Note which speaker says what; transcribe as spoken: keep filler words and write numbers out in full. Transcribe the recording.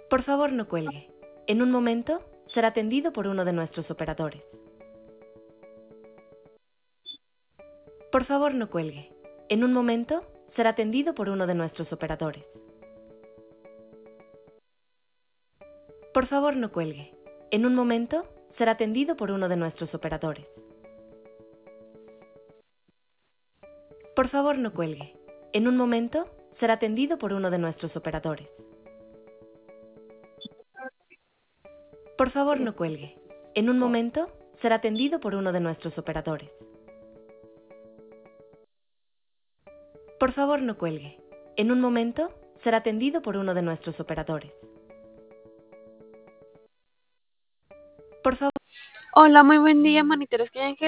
Speaker 1: Por favor, no cuelgue. En un momento será atendido por uno de nuestros operadores. Por favor, no cuelgue. En un momento será atendido por uno de nuestros operadores. Por favor, no cuelgue. En un momento será atendido por uno de nuestros operadores. Por favor, no cuelgue. En un momento será atendido por uno de nuestros operadores. Por favor, no cuelgue. En un momento será atendido por uno de nuestros operadores. Por favor, no cuelgue. En un momento será atendido por uno de nuestros operadores. Por favor.
Speaker 2: Hola, muy buen día, monitores que